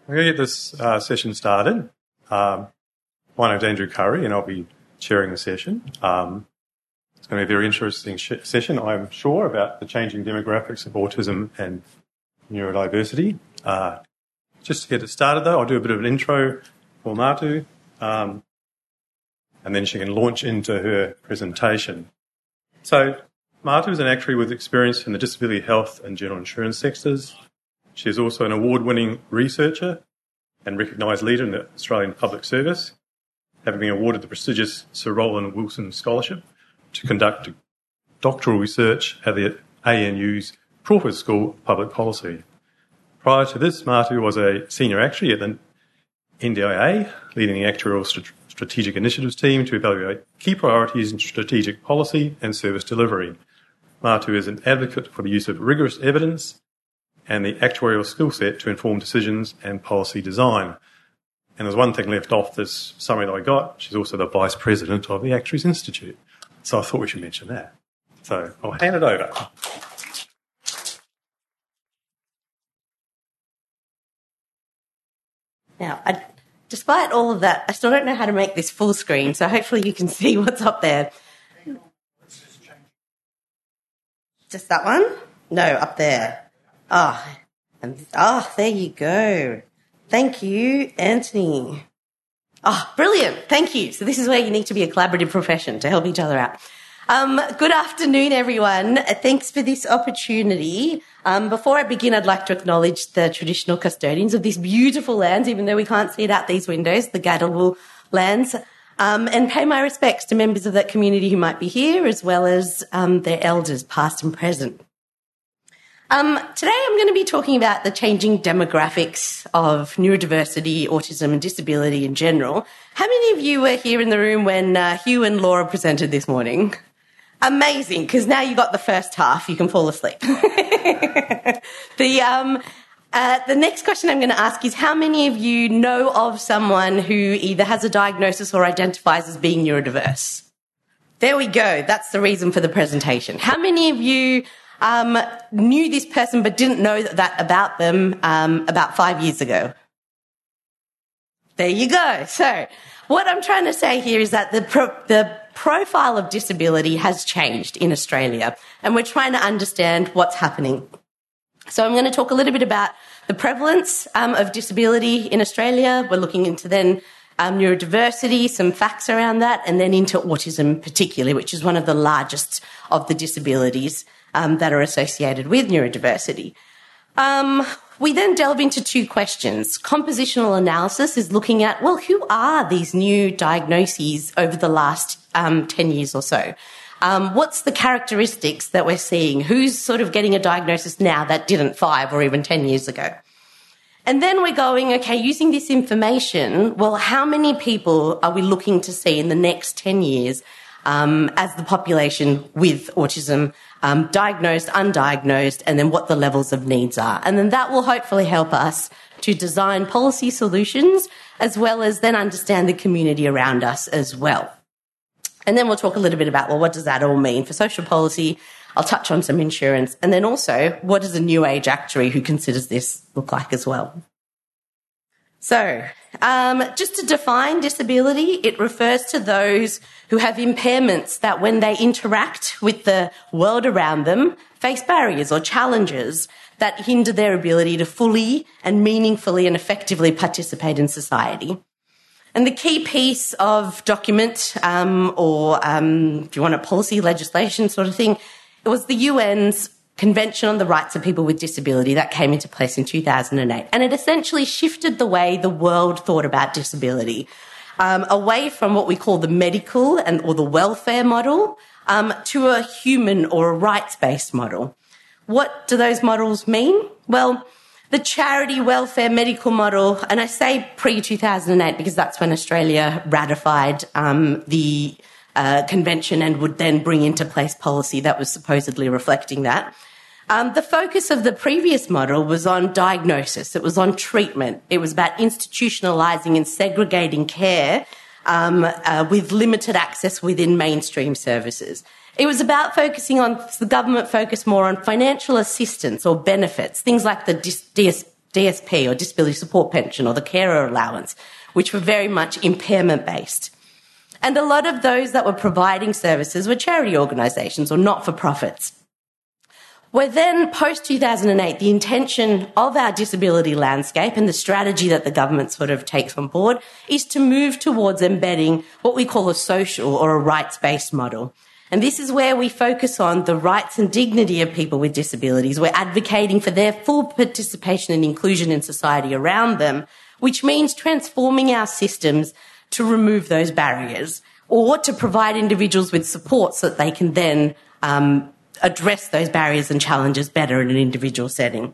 I'm going to get this session started. My name's Andrew Curry, and I'll be chairing the session. It's going to be a very interesting session, I'm sure, about the changing demographics of autism and neurodiversity. Just to get it started, though, I'll do a bit of an intro for Matu, and then she can launch into her presentation. So, Matu is an actuary with experience in the disability health and general insurance sectors. She is also an award-winning researcher and recognised leader in the Australian Public Service, having been awarded the prestigious Sir Roland Wilson Scholarship to conduct doctoral research at the ANU's Crawford School of Public Policy. Prior to this, Matu was a senior actuary at the NDIA, leading the Actuarial Strategic Initiatives team to evaluate key priorities in strategic policy and service delivery. Matu is an advocate for the use of rigorous evidence and the actuarial skill set to inform decisions and policy design. And there's one thing left off this summary that I got. She's also the Vice President of the Actuaries Institute. So I thought we should mention that. So I'll hand it over. Now, despite all of that, I still don't know how to make this full screen, so hopefully you can see what's up there. Just that one? No, up there. There you go. Thank you, Anthony. Brilliant. Thank you. So this is where you need to be a collaborative profession to help each other out. Good afternoon, everyone. Thanks for this opportunity. Before I begin, I'd like to acknowledge the traditional custodians of these beautiful lands, even though we can't see it out these windows, the Gadigal lands, and pay my respects to members of that community who might be here, as well as their elders, past and present. Today I'm going to be talking about the changing demographics of neurodiversity, autism and disability in general. How many of you were here in the room when Hugh and Laura presented this morning? Amazing, because now you got the first half, you can fall asleep. The next question I'm going to ask is, how many of you know of someone who either has a diagnosis or identifies as being neurodiverse? There we go, that's the reason for the presentation. How many of you knew this person but didn't know that about them about 5 years ago? There you go. So what I'm trying to say here is that the profile of disability has changed in Australia, and we're trying to understand what's happening. So I'm going to talk a little bit about the prevalence of disability in Australia. We're looking into then neurodiversity, some facts around that, and then into autism particularly, which is one of the largest of the disabilities that are associated with neurodiversity. We then delve into two questions. Compositional analysis is looking at, well, who are these new diagnoses over the last 10 years or so? What's the characteristics that we're seeing? Who's sort of getting a diagnosis now that didn't 5 or even 10 years ago? And then we're going, okay, using this information, well, how many people are we looking to see in the next 10 years as the population with autism, diagnosed, undiagnosed, and then what the levels of needs are. And then that will hopefully help us to design policy solutions, as well as then understand the community around us as well. And then we'll talk a little bit about, well, what does that all mean for social policy? I'll touch on some insurance. And then also, what does a new age actuary who considers this look like as well? So, just to define disability, it refers to those who have impairments that when they interact with the world around them, face barriers or challenges that hinder their ability to fully and meaningfully and effectively participate in society. And the key piece of document, if you want a policy legislation sort of thing, it was the UN's Convention on the Rights of People with Disability that came into place in 2008. And it essentially shifted the way the world thought about disability, away from what we call the medical or the welfare model to a human or a rights-based model. What do those models mean? Well, the charity welfare medical model, and I say pre-2008 because that's when Australia ratified the convention and would then bring into place policy that was supposedly reflecting that. The focus of the previous model was on diagnosis. It was on treatment. It was about institutionalising and segregating care with limited access within mainstream services. It was about the government focused more on financial assistance or benefits, things like the DSP or disability support pension or the carer allowance, which were very much impairment based. And a lot of those that were providing services were charity organisations or not-for-profits. Where then, post-2008, the intention of our disability landscape and the strategy that the government sort of takes on board is to move towards embedding what we call a social or a rights-based model. And this is where we focus on the rights and dignity of people with disabilities. We're advocating for their full participation and inclusion in society around them, which means transforming our systems to remove those barriers or to provide individuals with support so that they can then address those barriers and challenges better in an individual setting.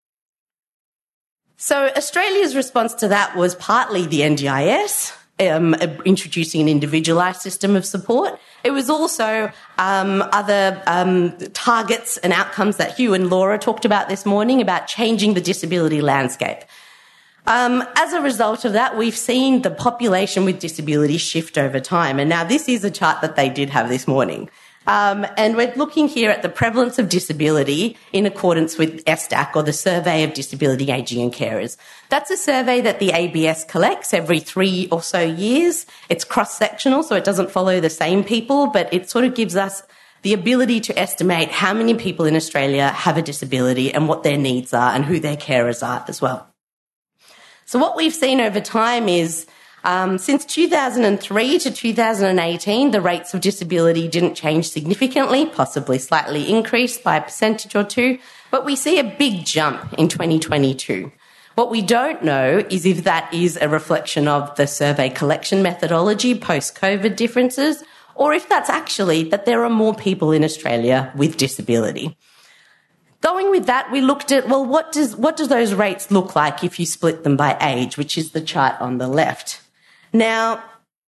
So Australia's response to that was partly the NDIS, introducing an individualised system of support. It was also other targets and outcomes that Hugh and Laura talked about this morning about changing the disability landscape. As a result of that, we've seen the population with disability shift over time. And now this is a chart that they did have this morning. And we're looking here at the prevalence of disability in accordance with SDAC, or the Survey of Disability, Ageing and Carers. That's a survey that the ABS collects every 3 or so years. It's cross-sectional, so it doesn't follow the same people, but it sort of gives us the ability to estimate how many people in Australia have a disability and what their needs are and who their carers are as well. So what we've seen over time is since 2003 to 2018, the rates of disability didn't change significantly, possibly slightly increased by a percentage or two, but we see a big jump in 2022. What we don't know is if that is a reflection of the survey collection methodology post-COVID differences, or if that's actually that there are more people in Australia with disability. Going with that, we looked at, well, what does those rates look like if you split them by age, which is the chart on the left. Now,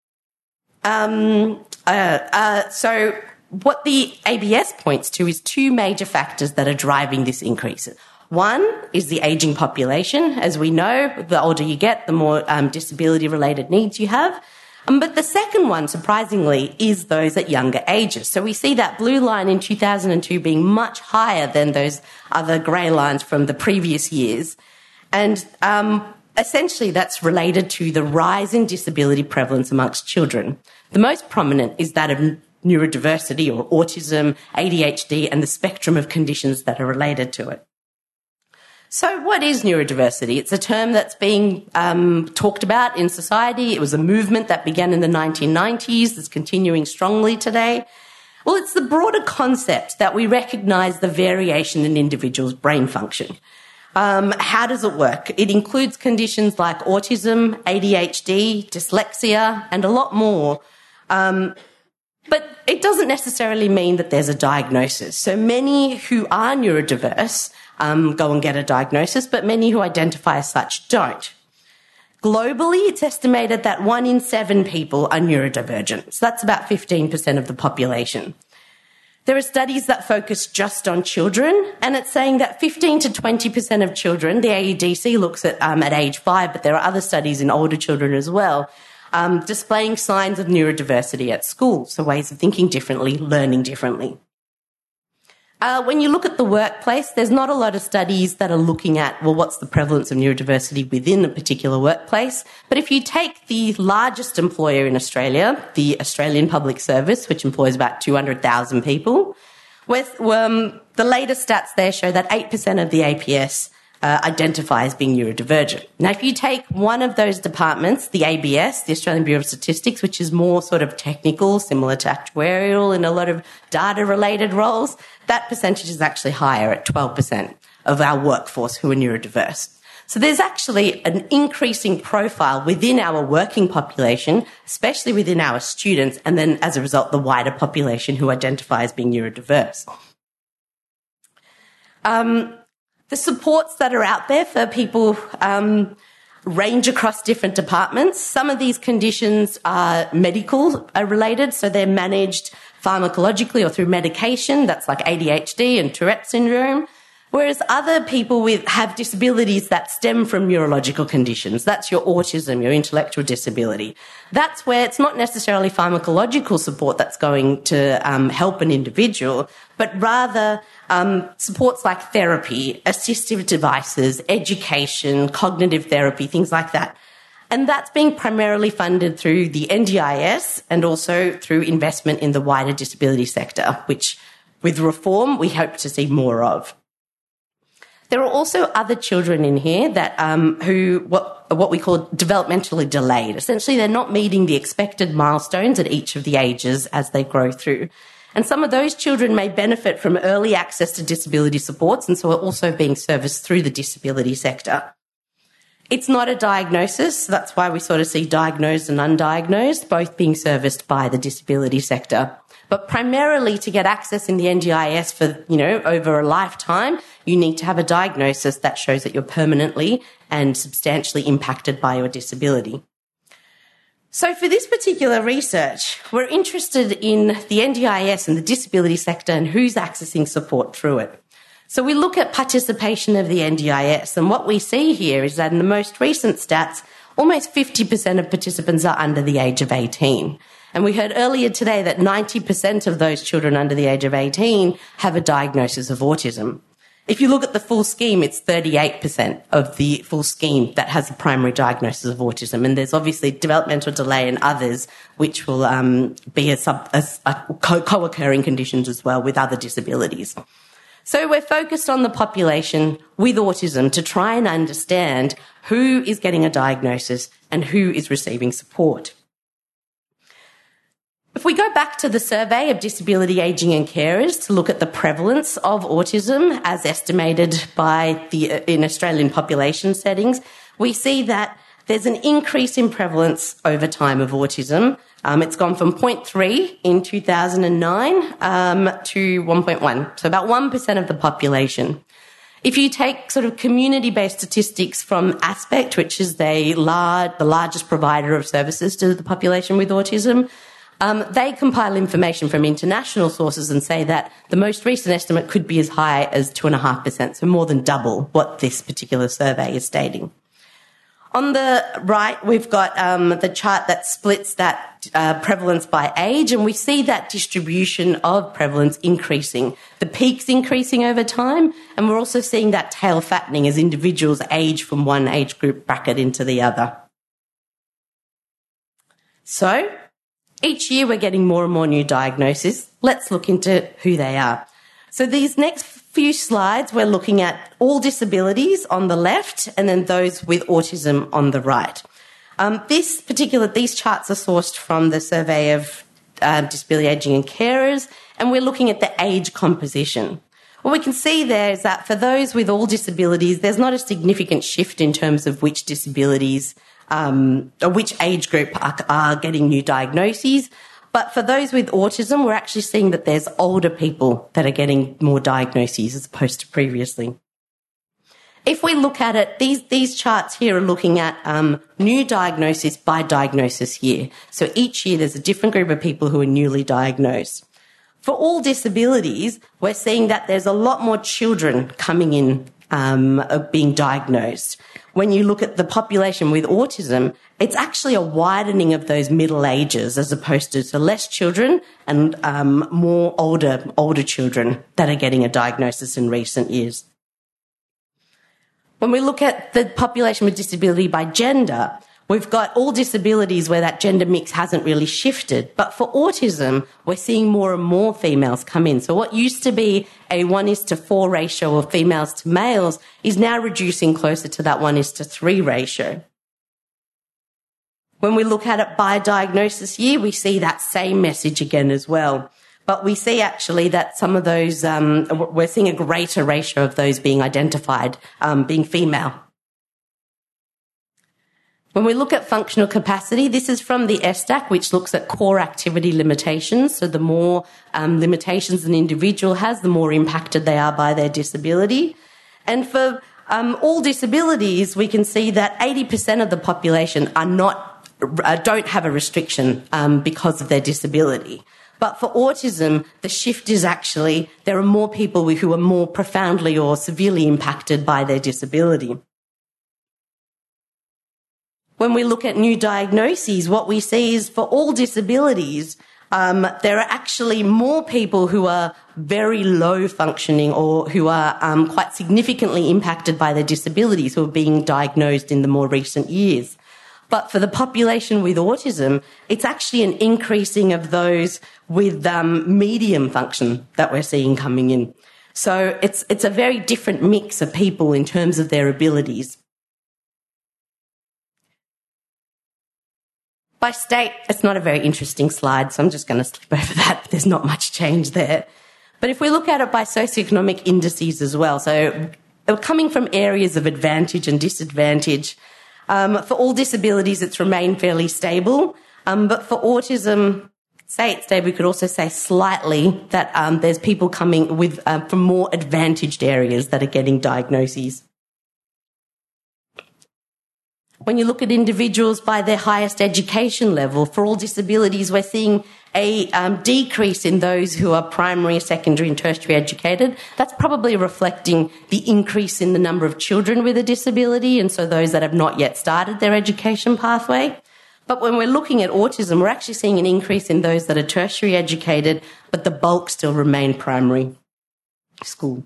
so what the ABS points to is 2 major factors that are driving this increase. One is the ageing population. As we know, the older you get, the more disability-related needs you have. But the second one, surprisingly, is those at younger ages. So we see that blue line in 2002 being much higher than those other grey lines from the previous years. And essentially, that's related to the rise in disability prevalence amongst children. The most prominent is that of neurodiversity or autism, ADHD, and the spectrum of conditions that are related to it. So what is neurodiversity? It's a term that's being talked about in society. It was a movement that began in the 1990s that's continuing strongly today. Well, it's the broader concept that we recognise the variation in individuals' brain function. How does it work? It includes conditions like autism, ADHD, dyslexia, and a lot more. But it doesn't necessarily mean that there's a diagnosis. So many who are neurodiverse go and get a diagnosis, but many who identify as such don't. Globally, it's estimated that 1 in 7 people are neurodivergent. So that's about 15% of the population. There are studies that focus just on children, and it's saying that 15 to 20% of children, the AEDC looks at age 5, but there are other studies in older children as well, displaying signs of neurodiversity at school, so ways of thinking differently, learning differently. When you look at the workplace, there's not a lot of studies that are looking at, well, what's the prevalence of neurodiversity within a particular workplace? But if you take the largest employer in Australia, the Australian Public Service, which employs about 200,000 people, the latest stats there show that 8% of the APS identify as being neurodivergent. Now, if you take one of those departments, the ABS, the Australian Bureau of Statistics, which is more sort of technical, similar to actuarial and a lot of data-related roles, that percentage is actually higher at 12% of our workforce who are neurodiverse. So there's actually an increasing profile within our working population, especially within our students, and then as a result, the wider population who identify as being neurodiverse. The supports that are out there for people range across different departments. Some of these conditions are medical related, so they're managed pharmacologically or through medication. That's like ADHD and Tourette syndrome. Whereas other people have disabilities that stem from neurological conditions. That's your autism, your intellectual disability. That's where it's not necessarily pharmacological support that's going to help an individual, but rather supports like therapy, assistive devices, education, cognitive therapy, things like that. And that's being primarily funded through the NDIS and also through investment in the wider disability sector, which with reform we hope to see more of. There are also other children in here that what we call developmentally delayed. Essentially, they're not meeting the expected milestones at each of the ages as they grow through. And some of those children may benefit from early access to disability supports and so are also being serviced through the disability sector. It's not a diagnosis, so that's why we sort of see diagnosed and undiagnosed, both being serviced by the disability sector. But primarily to get access in the NDIS for, over a lifetime, you need to have a diagnosis that shows that you're permanently and substantially impacted by your disability. So for this particular research, we're interested in the NDIS and the disability sector and who's accessing support through it. So we look at participation of the NDIS, and what we see here is that in the most recent stats, almost 50% of participants are under the age of 18. And we heard earlier today that 90% of those children under the age of 18 have a diagnosis of autism. If you look at the full scheme, it's 38% of the full scheme that has a primary diagnosis of autism. And there's obviously developmental delay and others, which will be co-occurring conditions as well with other disabilities. So we're focused on the population with autism to try and understand who is getting a diagnosis and who is receiving support. If we go back to the survey of disability, ageing and carers to look at the prevalence of autism as estimated by in Australian population settings, we see that there's an increase in prevalence over time of autism. It's gone from 0.3 in 2009 to 1.1, so about 1% of the population. If you take sort of community-based statistics from Aspect, which is the largest provider of services to the population with autism, they compile information from international sources and say that the most recent estimate could be as high as 2.5%, so more than double what this particular survey is stating. On the right, we've got the chart that splits that prevalence by age, and we see that distribution of prevalence increasing. The peaks increasing over time, and we're also seeing that tail fattening as individuals age from one age group bracket into the other. So, each year we're getting more and more new diagnoses. Let's look into who they are. So these next few slides, we're looking at all disabilities on the left and then those with autism on the right. These charts are sourced from the survey of disability, ageing and carers, and we're looking at the age composition. What we can see there is that for those with all disabilities, there's not a significant shift in terms of which disabilities or which age group are getting new diagnoses. But for those with autism, we're actually seeing that there's older people that are getting more diagnoses as opposed to previously. If we look at it, these charts here are looking at new diagnosis by diagnosis year. So each year there's a different group of people who are newly diagnosed. For all disabilities, we're seeing that there's a lot more children coming in being diagnosed. When you look at the population with autism, it's actually a widening of those middle ages as opposed to less children and more older children that are getting a diagnosis in recent years. When we look at the population with disability by gender, we've got all disabilities where that gender mix hasn't really shifted. But for autism, we're seeing more and more females come in. So what used to be a 1:4 ratio of females to males is now reducing closer to that 1:3 ratio. When we look at it by diagnosis year, we see that same message again as well. But we see actually that some of those, we're seeing a greater ratio of those being identified, being female. When we look at functional capacity, this is from the ESTAC, which looks at core activity limitations. So the more limitations an individual has, the more impacted they are by their disability. And for all disabilities, we can see that 80% of the population don't have a restriction because of their disability. But for autism, the shift is actually there are more people who are more profoundly or severely impacted by their disability. When we look at new diagnoses, what we see is for all disabilities, there are actually more people who are very low functioning or who are quite significantly impacted by their disabilities who are being diagnosed in the more recent years. But for the population with autism, it's actually an increasing of those with medium function that we're seeing coming in. So it's a very different mix of people in terms of their abilities. By state, it's not a very interesting slide, so I'm just going to skip over that. There's not much change there. But if we look at it by socioeconomic indices as well, so coming from areas of advantage and disadvantage, for all disabilities, it's remained fairly stable. But for autism, say it's stable, we could also say slightly that there's people coming with from more advantaged areas that are getting diagnoses. When you look at individuals by their highest education level, for all disabilities, we're seeing a decrease in those who are primary, secondary and tertiary educated. That's probably reflecting the increase in the number of children with a disability, and so those that have not yet started their education pathway. But when we're looking at autism, we're actually seeing an increase in those that are tertiary educated, but the bulk still remain primary school.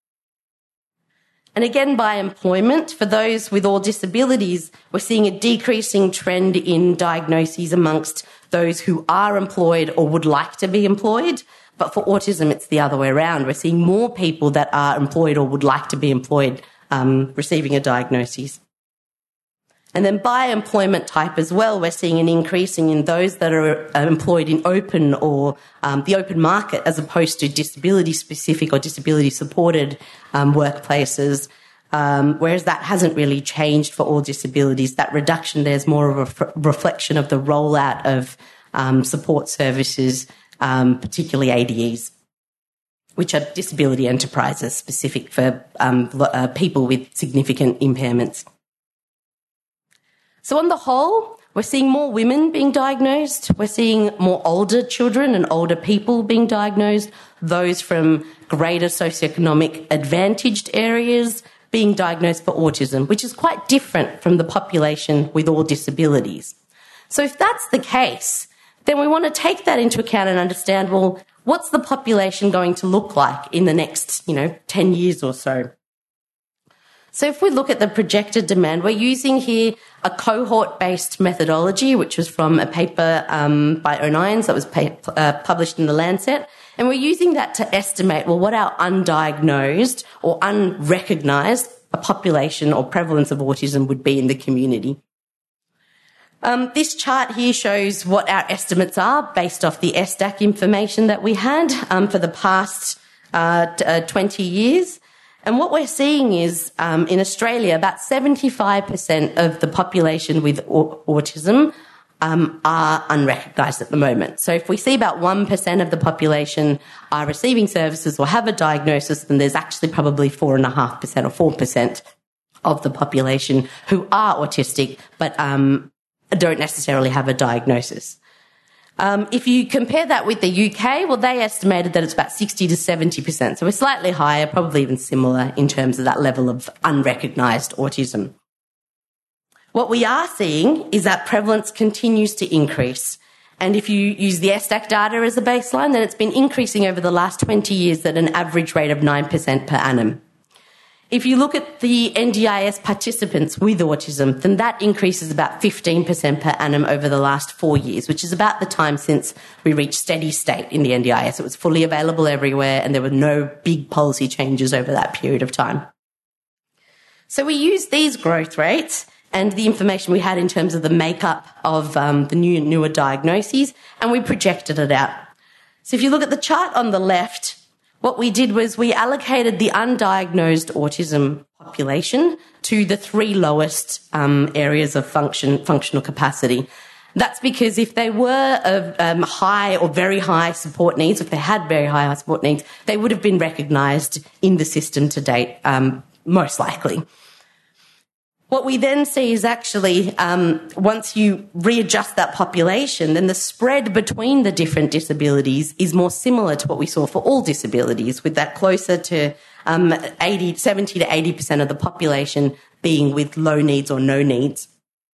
And again, by employment, for those with all disabilities, we're seeing a decreasing trend in diagnoses amongst those who are employed or would like to be employed. But for autism, it's the other way around. We're seeing more people that are employed or would like to be employed receiving a diagnosis. And then by employment type as well, we're seeing an increasing in those that are employed in open or the open market as opposed to disability-specific or disability-supported workplaces, whereas that hasn't really changed for all disabilities. That reduction there is more of a reflection of the rollout of support services, particularly ADEs, which are disability enterprises specific for people with significant impairments. So on the whole, we're seeing more women being diagnosed. We're seeing more older children and older people being diagnosed, those from greater socioeconomic advantaged areas being diagnosed for autism, which is quite different from the population with all disabilities. So if that's the case, then we want to take that into account and understand, well, what's the population going to look like in the next, 10 years or so? So if we look at the projected demand, we're using here a cohort-based methodology, which was from a paper by O'Nions that was published in The Lancet. And we're using that to estimate, what our undiagnosed or unrecognised population or prevalence of autism would be in the community. This chart here shows what our estimates are based off the ESTAC information that we had for the past 20 years. And what we're seeing is, in Australia, about 75% of the population with autism are unrecognised at the moment. So if we see about 1% of the population are receiving services or have a diagnosis, then there's actually probably 4.5% or 4% of the population who are autistic but don't necessarily have a diagnosis. If you compare that with the UK, they estimated that it's about 60 to 70%. So we're slightly higher, probably even similar in terms of that level of unrecognised autism. What we are seeing is that prevalence continues to increase. And if you use the ESTAC data as a baseline, then it's been increasing over the last 20 years at an average rate of 9% per annum. If you look at the NDIS participants with autism, then that increase is about 15% per annum over the last 4 years, which is about the time since we reached steady state in the NDIS. It was fully available everywhere and there were no big policy changes over that period of time. So we used these growth rates and the information we had in terms of the makeup of the newer diagnoses, and we projected it out. So if you look at the chart on the left, what we did was we allocated the undiagnosed autism population to the three lowest areas of functional capacity. That's because if they were of high or very high support needs, if they had very high support needs, they would have been recognised in the system to date, most likely. What we then see is actually, once you readjust that population, then the spread between the different disabilities is more similar to what we saw for all disabilities, with that closer to 70 to 80% of the population being with low needs or no needs.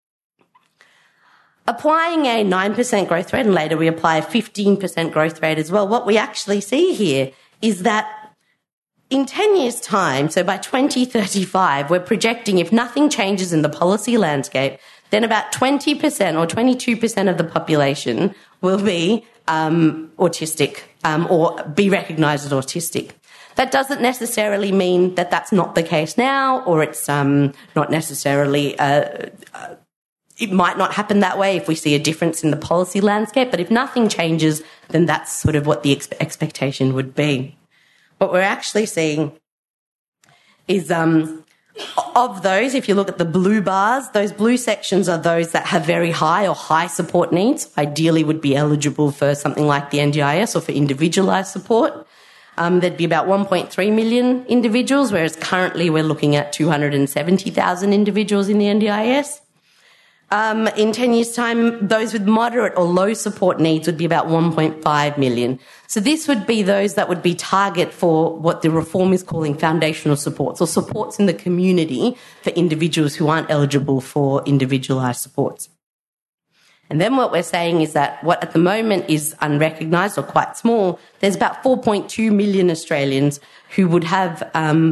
Applying a 9% growth rate, and later we apply a 15% growth rate as well, what we actually see here is that in 10 years' time, so by 2035, we're projecting if nothing changes in the policy landscape, then about 20% or 22% of the population will be autistic or be recognised as autistic. That doesn't necessarily mean that that's not the case now, or it's not necessarily... it might not happen that way if we see a difference in the policy landscape, but if nothing changes, then that's sort of what the expectation would be. What we're actually seeing is of those, if you look at the blue bars, those blue sections are those that have very high or high support needs, ideally would be eligible for something like the NDIS or for individualised support. There'd be about 1.3 million individuals, whereas currently we're looking at 270,000 individuals in the NDIS. In 10 years' time, those with moderate or low support needs would be about 1.5 million. So this would be those that would be target for what the reform is calling foundational supports, or supports in the community for individuals who aren't eligible for individualised supports. And then what we're saying is that what at the moment is unrecognised or quite small, there's about 4.2 million Australians who would have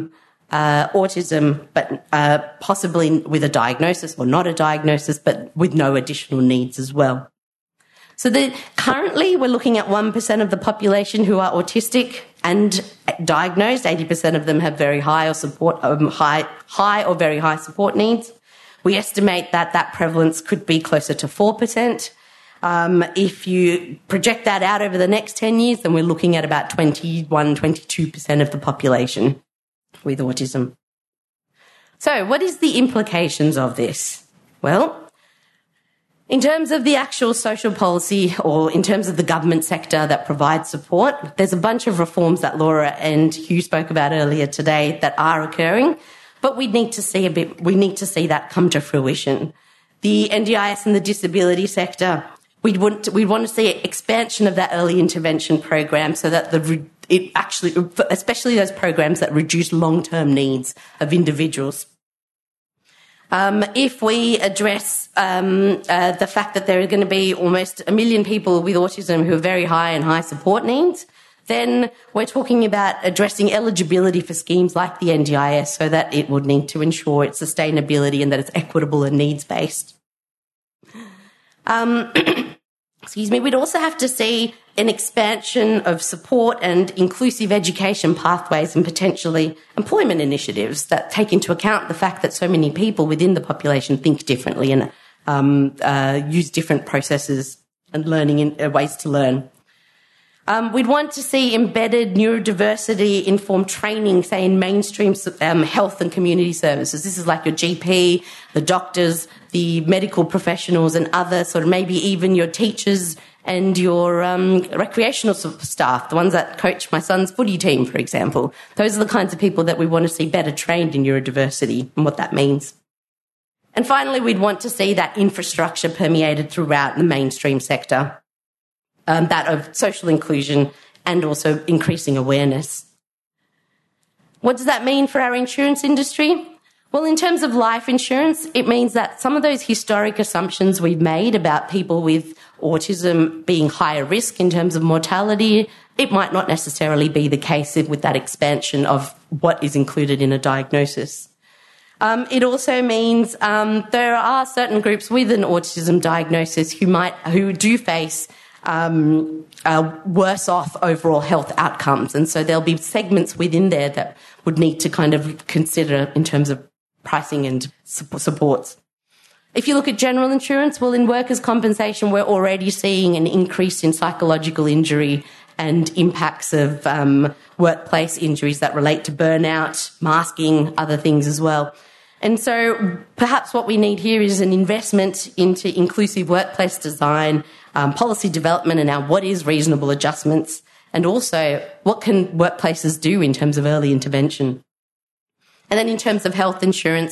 autism, but possibly with a diagnosis or not a diagnosis, but with no additional needs as well. So currently we're looking at 1% of the population who are autistic and diagnosed. 80% of them have very high or high or very high support needs. We estimate that that prevalence could be closer to 4%. If you project that out over the next 10 years, then we're looking at about 22% of the population with autism. So what is the implications of this? Well, in terms of the actual social policy, or in terms of the government sector that provides support, there's a bunch of reforms that Laura and Hugh spoke about earlier today that are occurring, but we need to see that come to fruition. The NDIS and the disability sector, we want to see an expansion of that early intervention program so that it actually, especially those programs that reduce long-term needs of individuals. If we address the fact that there are going to be almost 1 million people with autism who are very high and high support needs, then we're talking about addressing eligibility for schemes like the NDIS so that it would need to ensure its sustainability and that it's equitable and needs-based. We'd also have to see an expansion of support and inclusive education pathways and potentially employment initiatives that take into account the fact that so many people within the population think differently and use different processes and ways to learn. We'd want to see embedded neurodiversity-informed training, say, in mainstream health and community services. This is like your GP, the doctors, the medical professionals, and other sort of maybe even your teachers and your recreational staff, the ones that coach my son's footy team, for example. Those are the kinds of people that we want to see better trained in neurodiversity and what that means. And finally, we'd want to see that infrastructure permeated throughout the mainstream sector. That of social inclusion and also increasing awareness. What does that mean for our insurance industry? Well, in terms of life insurance, it means that some of those historic assumptions we've made about people with autism being higher risk in terms of mortality, it might not necessarily be the case with that expansion of what is included in a diagnosis. It also means there are certain groups with an autism diagnosis who do face worse off overall health outcomes. And so there'll be segments within there that would need to kind of consider in terms of pricing and supports. If you look at general insurance, well, in workers' compensation, we're already seeing an increase in psychological injury and impacts of workplace injuries that relate to burnout, masking, other things as well. And so perhaps what we need here is an investment into inclusive workplace design, policy development, and our what is reasonable adjustments, and also what can workplaces do in terms of early intervention. And then in terms of health insurance,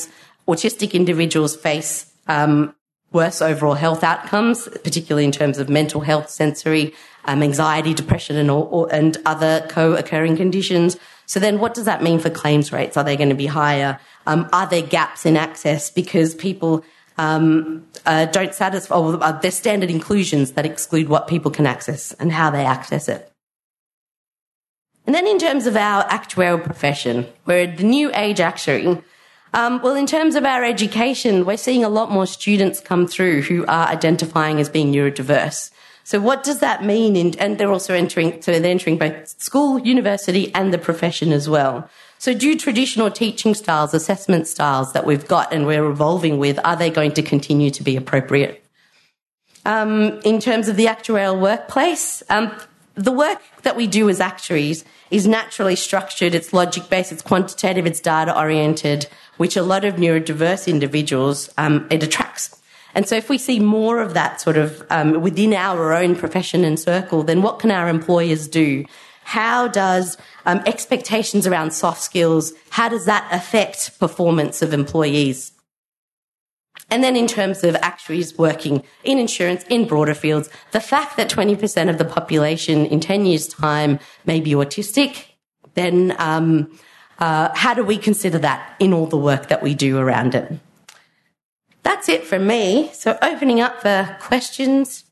autistic individuals face worse overall health outcomes, particularly in terms of mental health, sensory, anxiety, depression, and other co-occurring conditions. So then what does that mean for claims rates? Are they going to be higher? Are there gaps in access because people don't satisfy, or there's standard inclusions that exclude what people can access and how they access it? And then in terms of our actuarial profession, we're the new age actuary. Well, in terms of our education, we're seeing a lot more students come through who are identifying as being neurodiverse. So what does that mean? And they're also entering both school, university, and the profession as well. So do traditional teaching styles, assessment styles that we've got and we're evolving with, are they going to continue to be appropriate? In terms of the actuarial workplace, the work that we do as actuaries is naturally structured, it's logic-based, it's quantitative, it's data-oriented, which a lot of neurodiverse individuals, it attracts. And so if we see more of that sort of within our own profession and circle, then what can our employers do? How does expectations around soft skills, how does that affect performance of employees? And then in terms of actuaries working in insurance, in broader fields, the fact that 20% of the population in 10 years' time may be autistic, then how do we consider that in all the work that we do around it? That's it from me. So opening up for questions.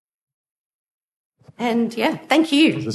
And yeah, thank you.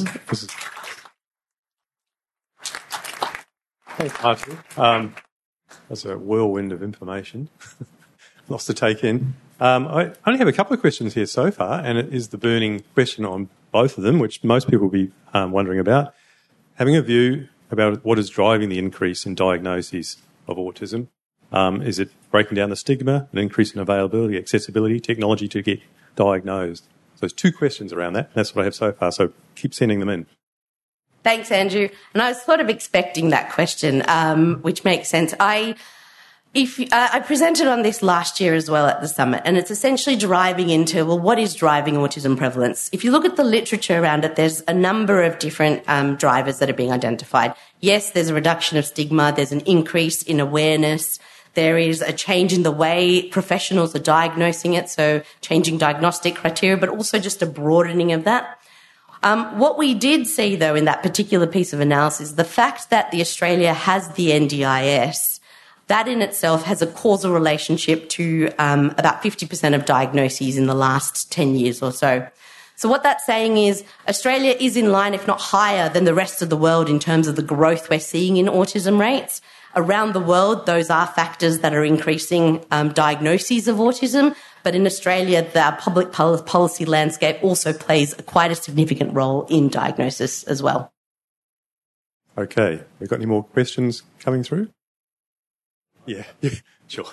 Thanks, Marty. That's a whirlwind of information. Lots to take in. I only have a couple of questions here so far, and it is the burning question on both of them, which most people will be wondering about. Having a view about what is driving the increase in diagnoses of autism. Is it breaking down the stigma, an increase in availability, accessibility, technology to get diagnosed? So there's two questions around that. That's what I have so far, so keep sending them in. Thanks, Andrew. And I was sort of expecting that question, which makes sense. I presented on this last year as well at the summit, and it's essentially driving into, well, what is driving autism prevalence? If you look at the literature around it, there's a number of different drivers that are being identified. Yes, there's a reduction of stigma. There's an increase in awareness. There is a change in the way professionals are diagnosing it, so changing diagnostic criteria, but also just a broadening of that. What we did see, though, in that particular piece of analysis, the fact that the Australia has the NDIS, that in itself has a causal relationship to about 50% of diagnoses in the last 10 years or so. So what that's saying is Australia is in line, if not higher, than the rest of the world in terms of the growth we're seeing in autism rates. Around the world, those are factors that are increasing diagnoses of autism. But in Australia, the public policy landscape also plays quite a significant role in diagnosis as well. Okay. We've got any more questions coming through? Yeah, sure.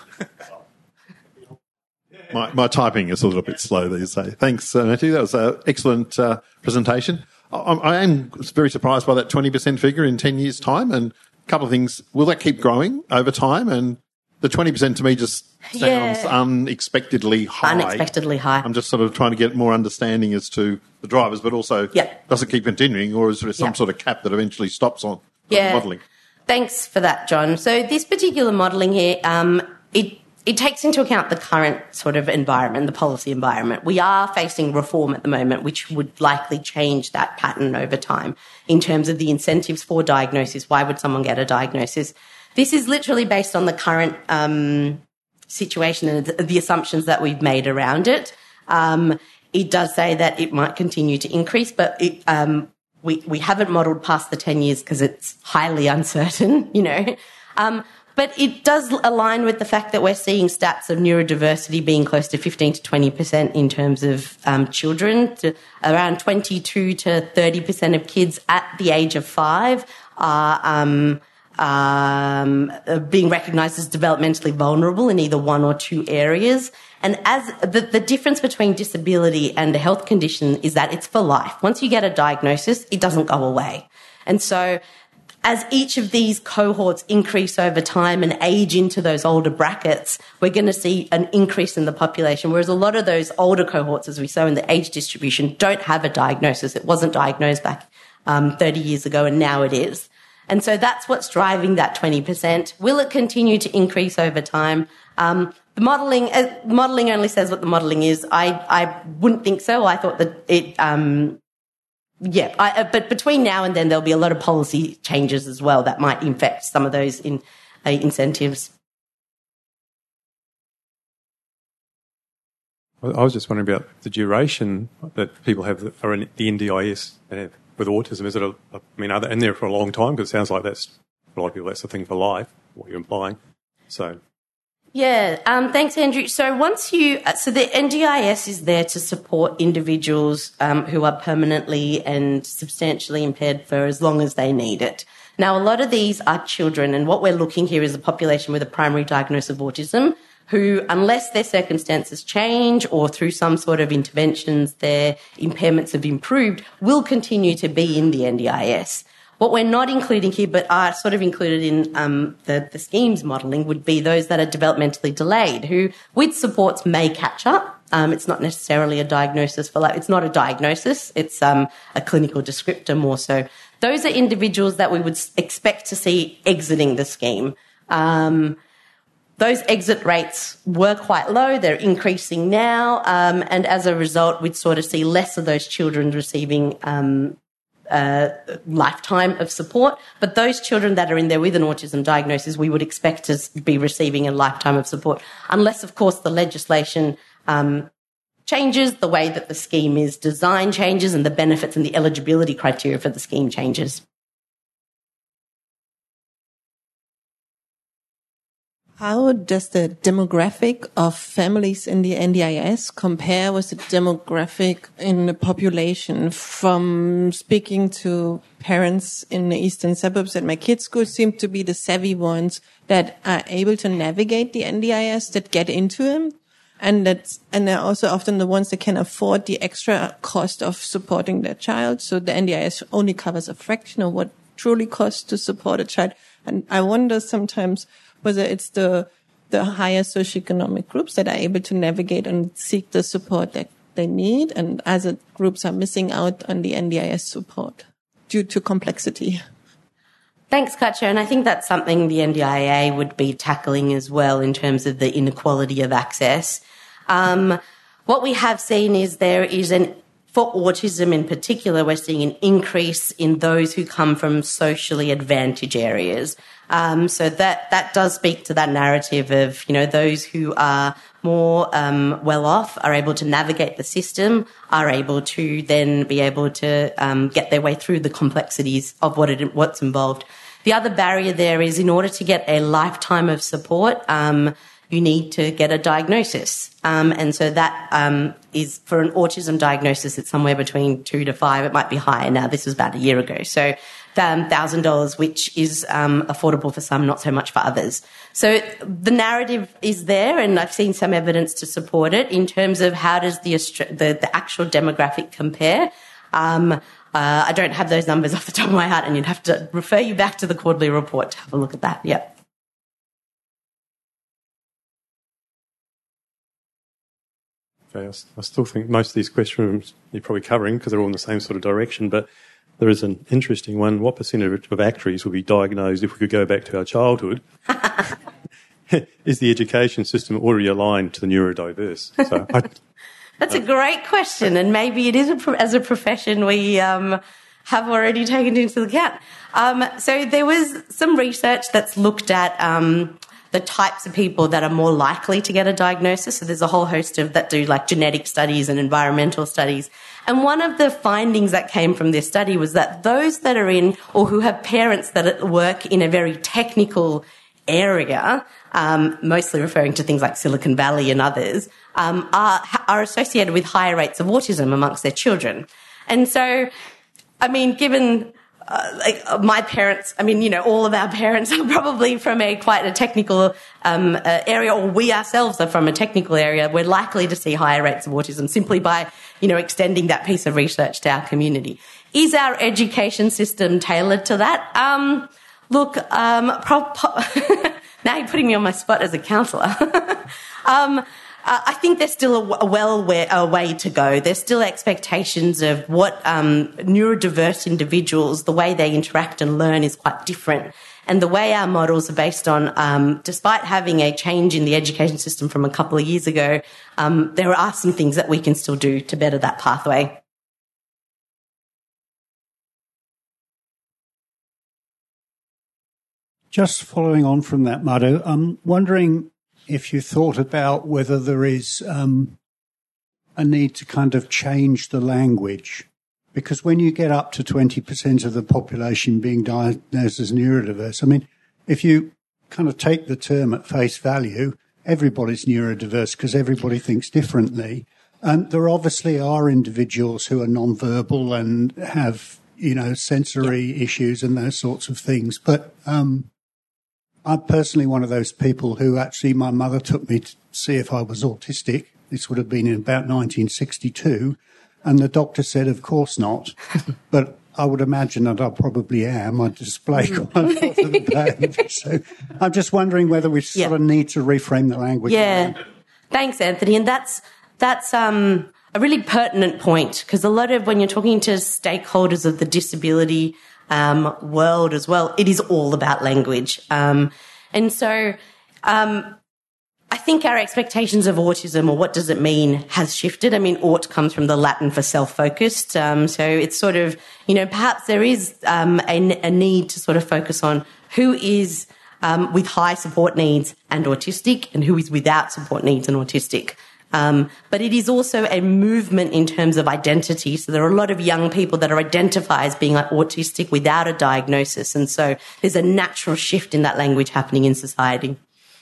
My typing is a little bit slow these days. Thanks, Matthew. That was an excellent presentation. I am very surprised by that 20% figure in 10 years' time. And a couple of things. Will that keep growing over time? And the 20% to me just sounds unexpectedly high. Unexpectedly high. I'm just sort of trying to get more understanding as to the drivers, but also does it keep continuing, or is there some sort of cap that eventually stops on modelling? Thanks for that, John. So this particular modelling here, it takes into account the current sort of environment, the policy environment. We are facing reform at the moment, which would likely change that pattern over time in terms of the incentives for diagnosis. Why would someone get a diagnosis? This is literally based on the current situation and the assumptions that we've made around it. It does say that it might continue to increase, but we haven't modelled past the 10 years because it's highly uncertain, you know. But it does align with the fact that we're seeing stats of neurodiversity being close to 15 to 20% in terms of children. Around 22 to 30% of kids at the age of 5 are being recognised as developmentally vulnerable in either one or two areas. And as the difference between disability and a health condition is that it's for life. Once you get a diagnosis, it doesn't go away. And so as each of these cohorts increase over time and age into those older brackets, we're going to see an increase in the population, whereas a lot of those older cohorts, as we saw in the age distribution, don't have a diagnosis. It wasn't diagnosed back 30 years ago, and now it is. And so that's what's driving that 20%. Will it continue to increase over time? The modelling only says what the modelling is. I wouldn't think so. I thought that it, but between now and then there'll be a lot of policy changes as well that might affect some of those incentives. I was just wondering about the duration that people have are in the NDIS with autism. Is it are they in there for a long time? Because it sounds like that's, for a lot of people, that's the thing for life, what you're implying. So. Yeah, thanks, Andrew. So so the NDIS is there to support individuals who are permanently and substantially impaired for as long as they need it. Now, a lot of these are children, and what we're looking here is a population with a primary diagnosis of autism who, unless their circumstances change or through some sort of interventions their impairments have improved, will continue to be in the NDIS. What we're not including here, but are sort of included in the scheme's modelling, would be those that are developmentally delayed, who, with supports, may catch up. It's not necessarily a diagnosis for life. It's not a diagnosis. It's a clinical descriptor more so. Those are individuals that we would expect to see exiting the scheme. Those exit rates were quite low. They're increasing now. And as a result, we'd sort of see less of those children receiving lifetime of support. But those children that are in there with an autism diagnosis, we would expect to be receiving a lifetime of support, unless, of course, the legislation changes, the way that the scheme is designed changes, and the benefits and the eligibility criteria for the scheme changes. How does the demographic of families in the NDIS compare with the demographic in the population? From speaking to parents in the eastern suburbs at my kids' school, seem to be the savvy ones that are able to navigate the NDIS, that get into them. And they're also often the ones that can afford the extra cost of supporting their child. So the NDIS only covers a fraction of what truly costs to support a child. And I wonder sometimes whether it's the higher socioeconomic groups that are able to navigate and seek the support that they need, and other groups are missing out on the NDIS support due to complexity. Thanks, Katja. And I think that's something the NDIA would be tackling as well in terms of the inequality of access. What we have seen is for autism in particular, we're seeing an increase in those who come from socially advantaged areas. So that does speak to that narrative of, those who are more well off are able to navigate the system, are able to then be able to get their way through the complexities of what's involved. The other barrier there is, in order to get a lifetime of support, you need to get a diagnosis. And so that is, for an autism diagnosis, it's somewhere between 2 to 5. It might be higher now. This was about a year ago. So $1,000, which is affordable for some, not so much for others. So the narrative is there, and I've seen some evidence to support it. In terms of how does the actual demographic compare, I don't have those numbers off the top of my head, and you'd have to refer you back to the quarterly report to have a look at that. Yep. Okay, I still think most of these questions you're probably covering because they're all in the same sort of direction, but there is an interesting one. What percentage of actuaries would be diagnosed if we could go back to our childhood? Is the education system already aligned to the neurodiverse? So That's a great question, and maybe it is as a profession we have already taken into account. So there was some research that's looked at the types of people that are more likely to get a diagnosis. So there's a whole host of that do like genetic studies and environmental studies. And one of the findings that came from this study was that those that are in, or who have parents that work in a very technical area, mostly referring to things like Silicon Valley and others, are associated with higher rates of autism amongst their children. And so, given my parents, all of our parents are probably from quite a technical area, or we ourselves are from a technical area, we're likely to see higher rates of autism simply by, extending that piece of research to our community. Is our education system tailored to that? Now you're putting me on my spot as a counsellor. I think there's still a way to go. There's still expectations of what neurodiverse individuals, the way they interact and learn is quite different. And the way our models are based on, despite having a change in the education system from a couple of years ago, there are some things that we can still do to better that pathway. Just following on from that, Madhu, I'm wondering if you thought about whether there is a need to kind of change the language. Because when you get up to 20% of the population being diagnosed as neurodiverse, I mean, if you kind of take the term at face value, everybody's neurodiverse because everybody thinks differently. And there obviously are individuals who are non-verbal and have, sensory issues and those sorts of things. But I'm personally one of those people who actually my mother took me to see if I was autistic. This would have been in about 1962. And the doctor said, of course not. But I would imagine that I probably am. I display quite a lot of the behaviour. So I'm just wondering whether we sort of need to reframe the language. Yeah. Thanks, Anthony. And that's a really pertinent point, because a lot of when you're talking to stakeholders of the disability world as well, it is all about language. And so I think our expectations of autism, or what does it mean, has shifted. I mean, aut comes from the Latin for self-focused. So it's sort of, perhaps there is a need to sort of focus on who is with high support needs and autistic, and who is without support needs and autistic. But it is also a movement in terms of identity. So there are a lot of young people that are identified as being autistic without a diagnosis. And so there's a natural shift in that language happening in society.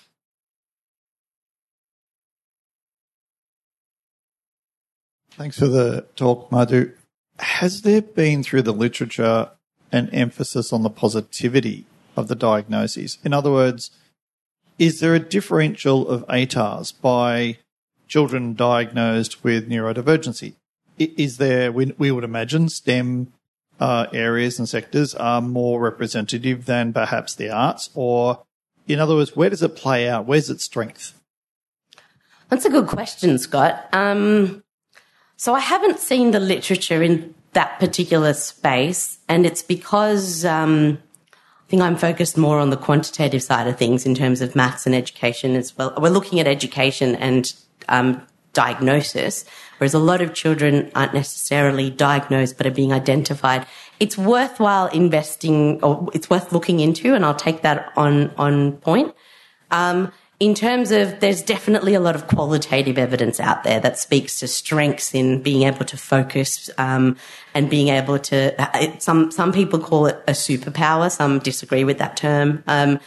Thanks for the talk, Madhu. Has there been, through the literature, an emphasis on the positivity of the diagnoses? In other words, is there a differential of ATARs by children diagnosed with neurodivergency? Is there, we would imagine, STEM areas and sectors are more representative than perhaps the arts? Or, in other words, where does it play out? Where's its strength? That's a good question, Scott. So I haven't seen the literature in that particular space, and it's because I think I'm focused more on the quantitative side of things in terms of maths and education as well. We're looking at education and diagnosis, whereas a lot of children aren't necessarily diagnosed but are being identified. It's worthwhile investing, or it's worth looking into, and I'll take that on point. In terms of, there's definitely a lot of qualitative evidence out there that speaks to strengths in being able to focus and being able to, some people call it a superpower, some disagree with that term.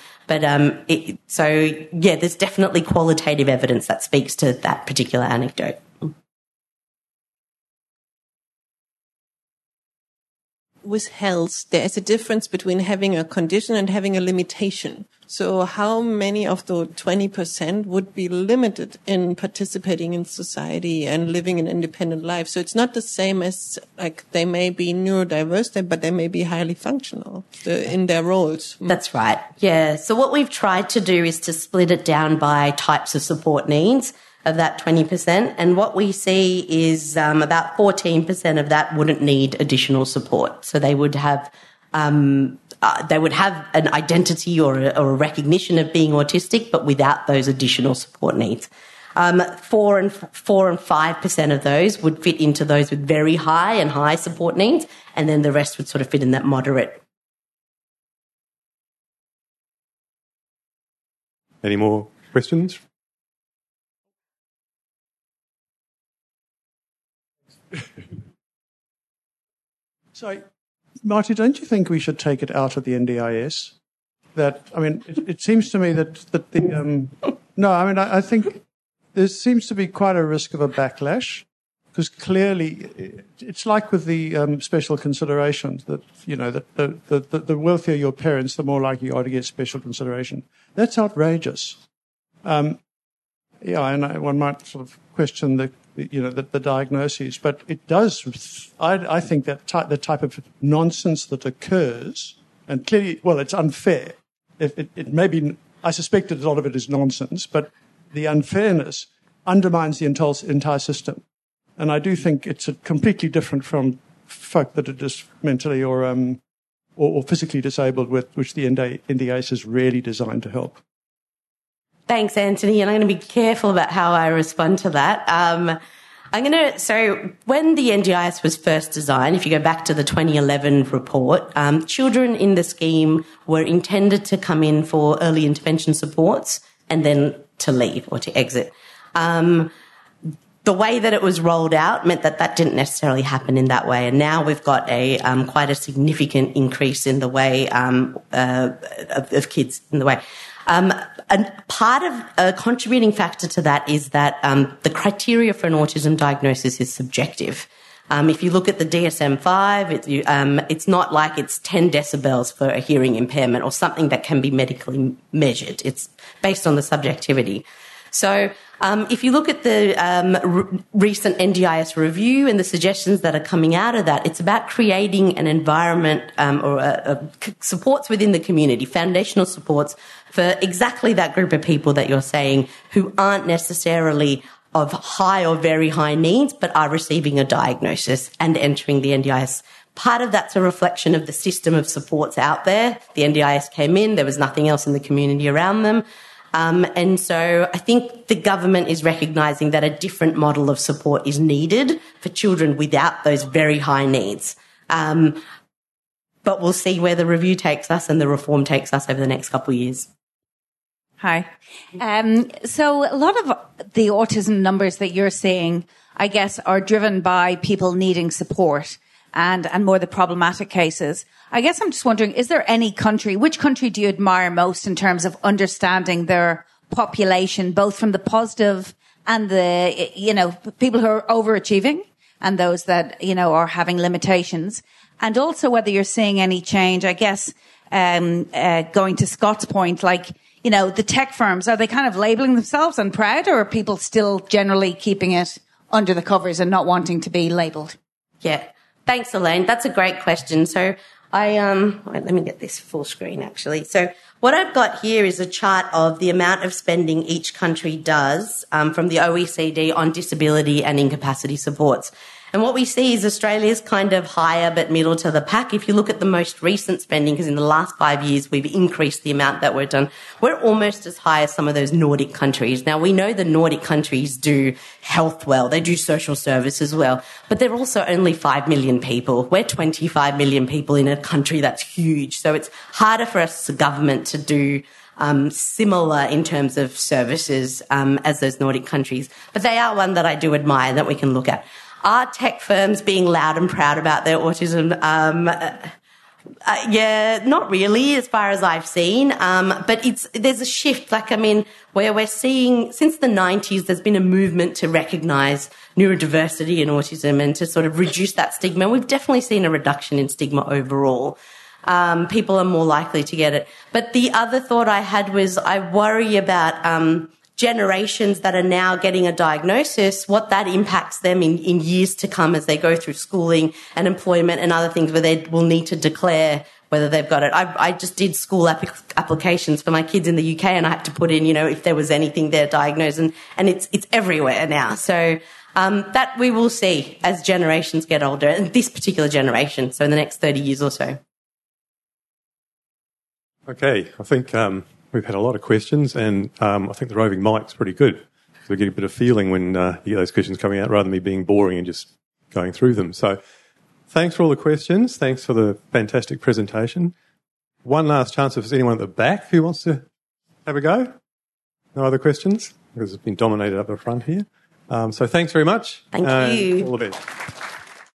There's definitely qualitative evidence that speaks to that particular anecdote. With health, there is a difference between having a condition and having a limitation. So how many of the 20% would be limited in participating in society and living an independent life? So it's not the same as, like, they may be neurodiverse, but they may be highly functional in their roles. That's right. Yeah. So what we've tried to do is to split it down by types of support needs of that 20%. And what we see is about 14% of that wouldn't need additional support. So they would have an identity or a recognition of being autistic, but without those additional support needs. 4 and 5% of those would fit into those with very high support needs, and then the rest would sort of fit in that moderate. Any more questions? So, Marty, don't you think we should take it out of the NDIS? It seems to me I think there seems to be quite a risk of a backlash, because clearly it's like with the special considerations that, the wealthier your parents, the more likely you are to get special consideration. That's outrageous. And one might sort of question the diagnoses, but it does. I think that the type of nonsense that occurs, and clearly, well, it's unfair. It may be. I suspect that a lot of it is nonsense, but the unfairness undermines the entire system. And I do think it's completely different from folk that are just mentally or physically disabled, with which the NDIS is really designed to help. Thanks, Anthony. And I'm going to be careful about how I respond to that. So when the NDIS was first designed, if you go back to the 2011 report, children in the scheme were intended to come in for early intervention supports and then to leave or to exit. The way that it was rolled out meant that didn't necessarily happen in that way. And now we've got quite a significant increase in the way of kids in the way. And part of a contributing factor to that is that the criteria for an autism diagnosis is subjective. If you look at the DSM-5, it's not like it's 10 decibels for a hearing impairment or something that can be medically measured. It's based on the subjectivity. So if you look at the recent NDIS review and the suggestions that are coming out of that, it's about creating an environment supports within the community, foundational supports for exactly that group of people that you're saying who aren't necessarily of high or very high needs but are receiving a diagnosis and entering the NDIS. Part of that's a reflection of the system of supports out there. The NDIS came in, there was nothing else in the community around them. And so I think the government is recognising that a different model of support is needed for children without those very high needs. But we'll see where the review takes us and the reform takes us over the next couple of years. Hi. So a lot of the autism numbers that you're seeing, I guess, are driven by people needing support and more the problematic cases. I guess I'm just wondering, is there any country, which country do you admire most in terms of understanding their population, both from the positive and the, people who are overachieving and those that, are having limitations? And also whether you're seeing any change, I guess, going to Scott's point, the tech firms, are they kind of labeling themselves and proud, or are people still generally keeping it under the covers and not wanting to be labelled? Yeah. Thanks, Elaine. That's a great question. So let me get this full screen actually. So what I've got here is a chart of the amount of spending each country does from the OECD on disability and incapacity supports. And what we see is Australia's kind of higher but middle to the pack. If you look at the most recent spending, because in the last 5 years we've increased the amount that we've done, we're almost as high as some of those Nordic countries. Now, we know the Nordic countries do health well, they do social services well, but they're also only 5 million people. We're 25 million people in a country that's huge. So it's harder for us as a government to do similar in terms of services as those Nordic countries. But they are one that I do admire that we can look at. Are tech firms being loud and proud about their autism? Yeah, not really as far as I've seen. But there's a shift. Where we're seeing since the 90s, there's been a movement to recognise neurodiversity and autism and to sort of reduce that stigma. We've definitely seen a reduction in stigma overall. People are more likely to get it. But the other thought I had was I worry about, generations that are now getting a diagnosis, what that impacts them in years to come as they go through schooling and employment and other things where they will need to declare whether they've got it. I just did school applications for my kids in the UK and I had to put in, if there was anything there diagnosed and it's everywhere now. So, that we will see as generations get older, and this particular generation, so in the next 30 years or so. Okay, I think, we've had a lot of questions, and I think the roving mic's pretty good. So we get a bit of feeling when you get those questions coming out rather than me being boring and just going through them. So thanks for all the questions. Thanks for the fantastic presentation. One last chance if there's anyone at the back who wants to have a go. No other questions? Because it's been dominated up the front here. So thanks very much. Thank you. All the best.